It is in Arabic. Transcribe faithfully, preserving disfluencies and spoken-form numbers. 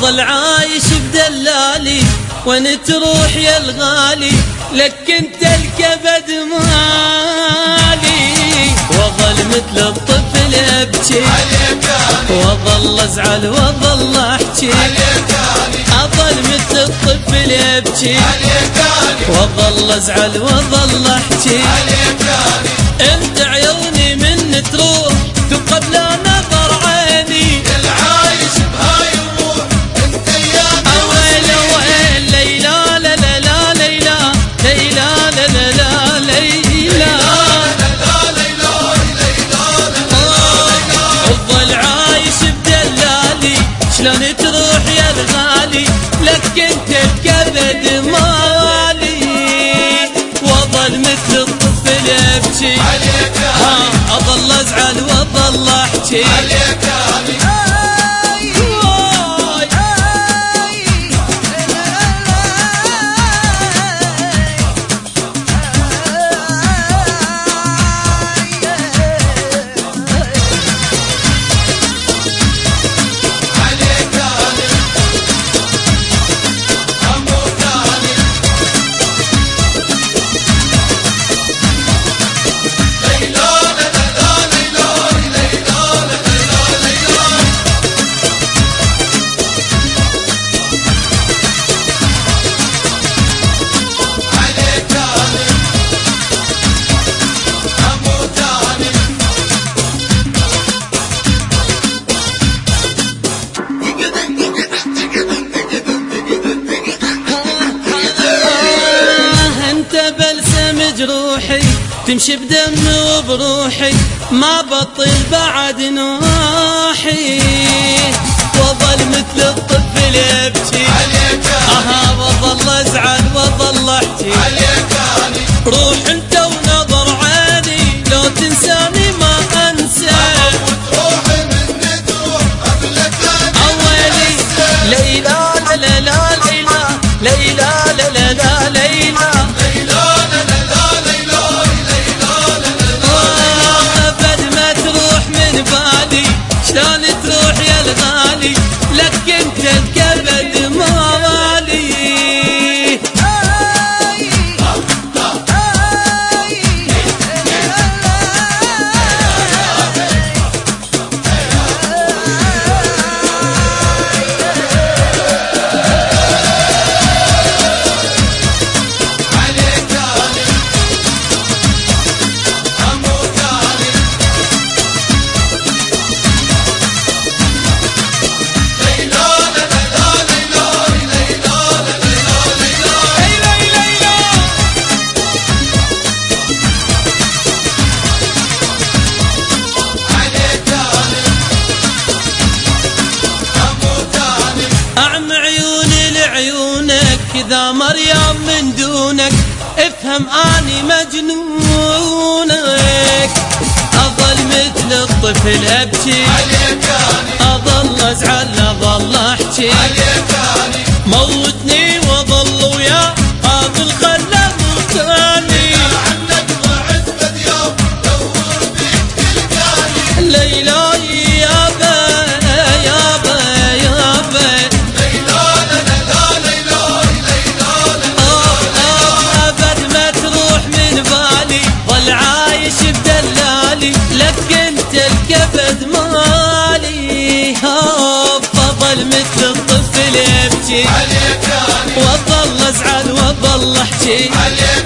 واظل عايش بدلالي، وين تروح يا الغالي لك انت الكبد مالي. واظل مثل الطفل ابكي واظل ازعل واظل احكي، اظل مثل الطفل ابكي واظل ازعل واظل احكي. انت عيوني من تروح تقبل نظر عيني، العايش بهاي الروح انت ايام ويل ويل ليلى لا لا لا ليلى ليلى لا لا لا ليلى. الظل عايش بدلالي شلون تروح يا الغالي لك انت الكبد مالي. واظل مثل الطفل ابكي ها اظل ازعل واظل احكي. جروحي تمشي بدمي وبروحي ما بطل بعد نوحي. واظل مثل الطفل ابكي اها واظل ازعل واظل احكي. روح انت ونظر عيني لو تنساني ما انسى. اويلي ليلى لا لا لا ليلى ليلى لا لا لا ليلى. شلون تروح يا الغالي لك انت الكبد مالي. إذا مريم من دونك افهم اني مجنونك. اظل مثل الطفل ابكي اظل ازعل اظل احكي. موتني واظل ويا هذا الخلة مكاني. ليلى يابا يابا يابا لك انت الكبد مالي. فضل مثل الطفل يبكي واظل ازعل واظل احكي.